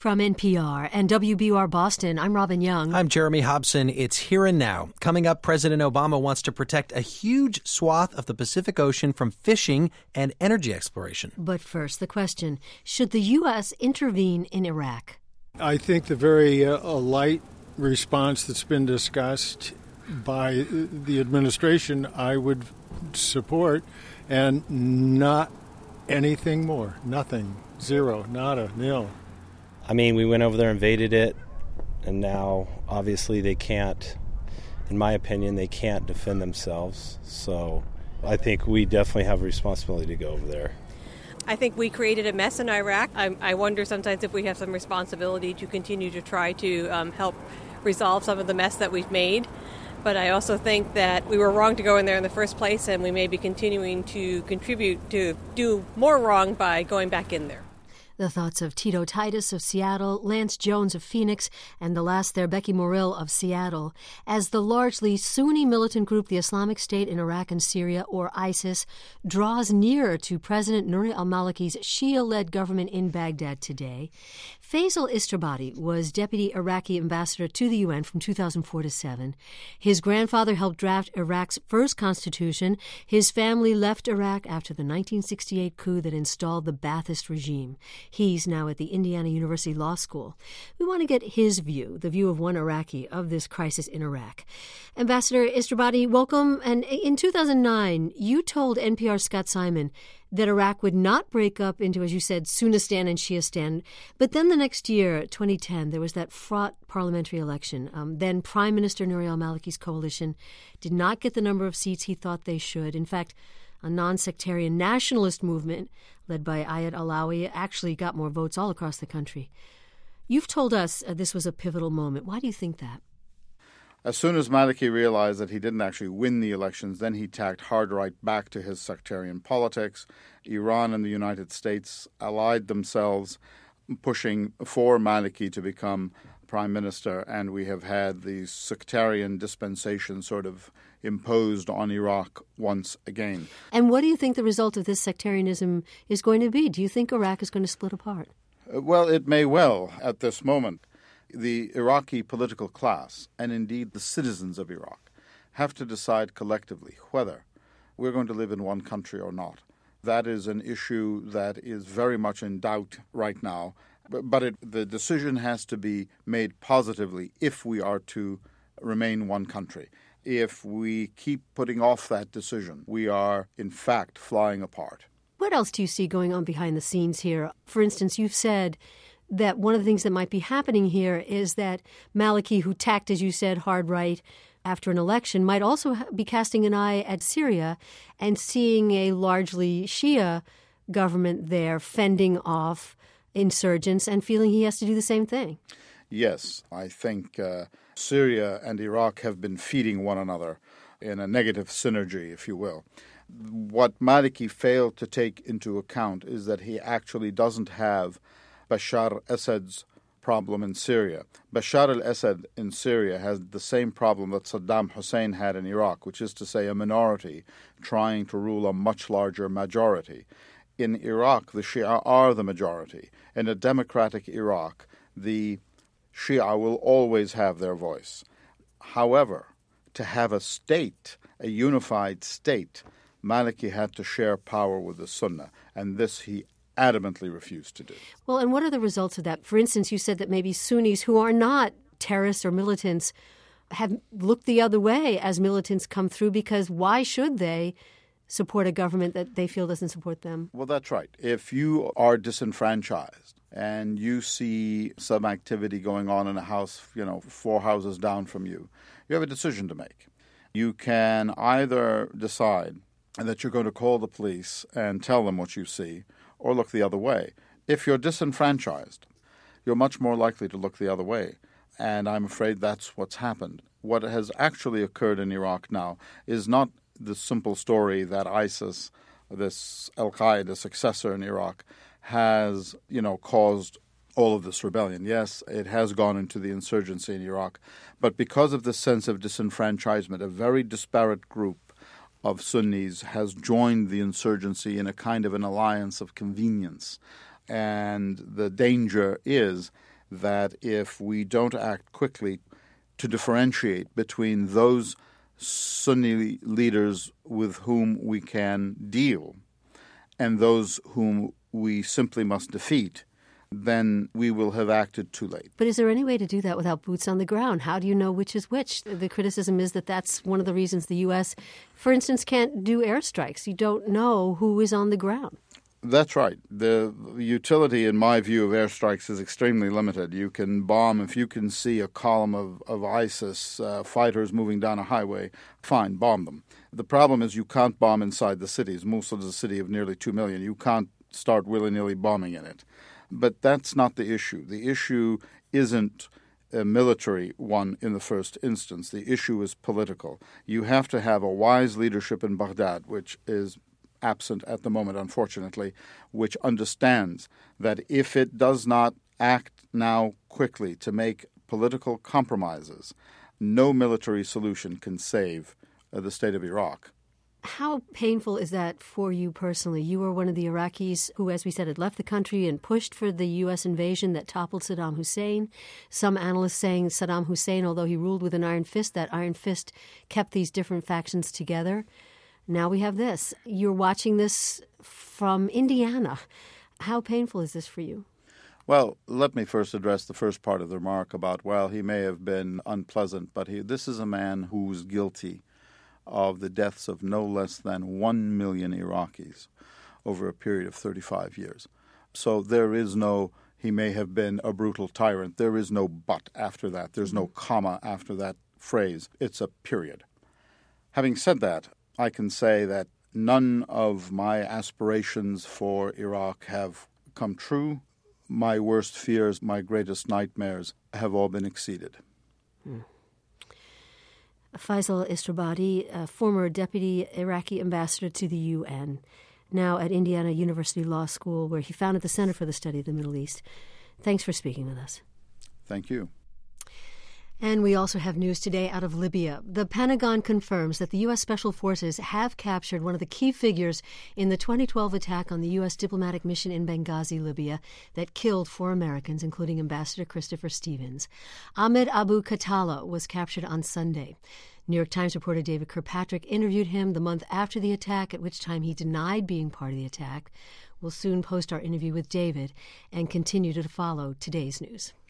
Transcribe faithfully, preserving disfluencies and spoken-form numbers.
From N P R and W B U R Boston, I'm Robin Young. I'm Jeremy Hobson. It's Here and Now. Coming up, President Obama wants to protect a huge swath of the Pacific Ocean from fishing and energy exploration. But first, the question, should the U S intervene in Iraq? I think the very uh, light response that's been discussed by the administration, I would support, and not anything more. Nothing. Zero. Nada. Nil. I mean, we went over there, invaded it, and now, obviously, they can't, in my opinion, they can't defend themselves. So I think we definitely have a responsibility to go over there. I think we created a mess in Iraq. I, I wonder sometimes if we have some responsibility to continue to try to um, help resolve some of the mess that we've made. But I also think that we were wrong to go in there in the first place, and we may be continuing to contribute to do more wrong by going back in there. The thoughts of Tito Titus of Seattle, Lance Jones of Phoenix, and the last there, Becky Morrill of Seattle, as the largely Sunni militant group, the Islamic State in Iraq and Syria, or ISIS, draws nearer to President Nouri al-Maliki's Shia-led government in Baghdad today. Faisal Istrabadi was deputy Iraqi ambassador to the U N from two thousand four to seven. His grandfather helped draft Iraq's first constitution. His family left Iraq after the nineteen sixty-eight coup that installed the Ba'athist regime. He's now at the Indiana University Law School. We want to get his view, the view of one Iraqi, of this crisis in Iraq. Ambassador Istrabadi, welcome. And in two thousand nine, you told N P R's Scott Simon that Iraq would not break up into, as you said, Sunnistan and Shiistan. But then the next year, twenty ten, there was that fraught parliamentary election. Um, then Prime Minister Nouri al-Maliki's coalition did not get the number of seats he thought they should. In fact, a non-sectarian nationalist movement led by Ayad Alawi actually got more votes all across the country. You've told us uh, this was a pivotal moment. Why do you think that? As soon as Maliki realized that he didn't actually win the elections, then he tacked hard right back to his sectarian politics. Iran and the United States allied themselves, pushing for Maliki to become prime minister, and we have had the sectarian dispensation sort of imposed on Iraq once again. And what do you think the result of this sectarianism is going to be? Do you think Iraq is going to split apart? Uh, well, it may well at this moment. The Iraqi political class, and indeed the citizens of Iraq, have to decide collectively whether we're going to live in one country or not. That is an issue that is very much in doubt right now. But it, the decision has to be made positively if we are to remain one country. If we keep putting off that decision, we are, in fact, flying apart. What else do you see going on behind the scenes here? For instance, you've said that one of the things that might be happening here is that Maliki, who tacked, as you said, hard right after an election, might also be casting an eye at Syria and seeing a largely Shia government there fending off insurgents and feeling he has to do the same thing. Yes, I think uh, Syria and Iraq have been feeding one another in a negative synergy, if you will. What Maliki failed to take into account is that he actually doesn't have Bashar Assad's problem in Syria. Bashar al-Assad in Syria has the same problem that Saddam Hussein had in Iraq, which is to say a minority trying to rule a much larger majority. In Iraq, the Shia are the majority. In a democratic Iraq, the Shia will always have their voice. However, to have a state, a unified state, Maliki had to share power with the Sunnah, and this he adamantly refused to do. Well, and what are the results of that? For instance, you said that maybe Sunnis who are not terrorists or militants have looked the other way as militants come through, because why should they support a government that they feel doesn't support them? Well, that's right. If you are disenfranchised and you see some activity going on in a house, you know, four houses down from you, you have a decision to make. You can either decide that you're going to call the police and tell them what you see, or look the other way. If you're disenfranchised, you're much more likely to look the other way. And I'm afraid that's what's happened. What has actually occurred in Iraq now is not the simple story that ISIS, this Al-Qaeda successor in Iraq, has, you know, caused all of this rebellion. Yes, it has gone into the insurgency in Iraq, but because of this sense of disenfranchisement, a very disparate group of Sunnis has joined the insurgency in a kind of an alliance of convenience. And the danger is that if we don't act quickly to differentiate between those Sunni leaders with whom we can deal and those whom we simply must defeat, then we will have acted too late. But is there any way to do that without boots on the ground? How do you know which is which? The criticism is that that's one of the reasons the U S, for instance, can't do airstrikes. You don't know who is on the ground. That's right. The utility, in my view, of airstrikes is extremely limited. You can bomb, if you can see a column of, of ISIS uh, fighters moving down a highway, fine, bomb them. The problem is you can't bomb inside the cities. Mosul is a city of nearly two million. You can't start willy-nilly bombing in it. But that's not the issue. The issue isn't a military one in the first instance. The issue is political. You have to have a wise leadership in Baghdad, which is absent at the moment, unfortunately, which understands that if it does not act now quickly to make political compromises, no military solution can save uh, the state of Iraq. How painful is that for you personally? You were one of the Iraqis who, as we said, had left the country and pushed for the U S invasion that toppled Saddam Hussein. Some analysts saying Saddam Hussein, although he ruled with an iron fist, that iron fist kept these different factions together. Now we have this. You're watching this from Indiana. How painful is this for you? Well, let me first address the first part of the remark about, well, he may have been unpleasant, but he, this is a man who's guilty of the deaths of no less than one million Iraqis over a period of thirty-five years. So there is no, he may have been a brutal tyrant. There is no but after that. There's no comma after that phrase. It's a period. Having said that, I can say that none of my aspirations for Iraq have come true. My worst fears, my greatest nightmares have all been exceeded. Hmm. Faisal Istrabadi, a former deputy Iraqi ambassador to the U N, now at Indiana University Law School, where he founded the Center for the Study of the Middle East. Thanks for speaking with us. Thank you. And we also have news today out of Libya. The Pentagon confirms that the U S. Special Forces have captured one of the key figures in the twenty twelve attack on the U S diplomatic mission in Benghazi, Libya, that killed four Americans, including Ambassador Christopher Stevens. Ahmed Abu Khattala was captured on Sunday. New York Times reporter David Kirkpatrick interviewed him the month after the attack, at which time he denied being part of the attack. We'll soon post our interview with David and continue to follow today's news.